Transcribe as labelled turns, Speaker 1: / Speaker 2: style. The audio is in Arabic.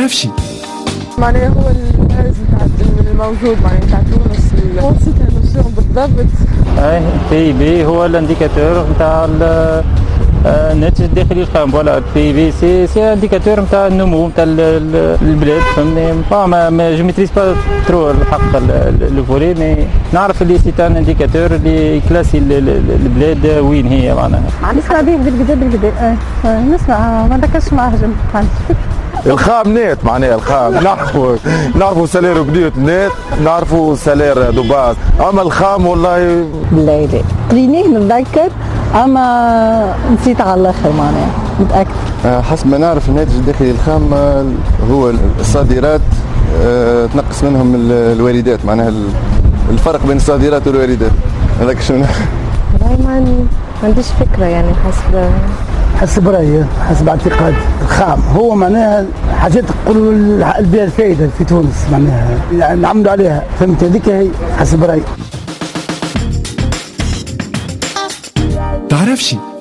Speaker 1: تعرفش
Speaker 2: معناها هو الهز بتاع الموجود معناها بتاع تونس نسيهم بالضبط.
Speaker 3: البي بي هو الانديكاتور نتاع الناتج الداخلي للخام. فوالا البي بي سي انديكاتور نتاع النمو نتاع البلاد، فهمني. ما جو ميتريز با ترو الحق لو فولي، مي نعرف اللي سي ان انديكاتور اللي كلاسي البلاد وين هي معناها.
Speaker 4: نسمع به بالكدا نسمع، ما ذكرش معاه جنب.
Speaker 5: الخام نت معناها الخام نعرفوا سالير بديت نت، نعرفوا سالير دوباز، اما الخام والله
Speaker 4: لا قرينيه نتذكر، اما نسيت على الاخر معناها متاكد.
Speaker 6: حسب ما نعرف الناتج الداخلي الخام هو الصادرات تنقص منهم الواردات، معناها الفرق بين الصادرات والواردات. هذاك شنو
Speaker 2: والله ما عنديش فكره يعني.
Speaker 7: حسب رأيي، حسب اعتقاد الخام هو معناها حاجات تقول البيع الفائدة في تونس، معناها يعني نعملوا عليها، فهمت؟ هذيك هي حسب رأيي.
Speaker 1: تعرفش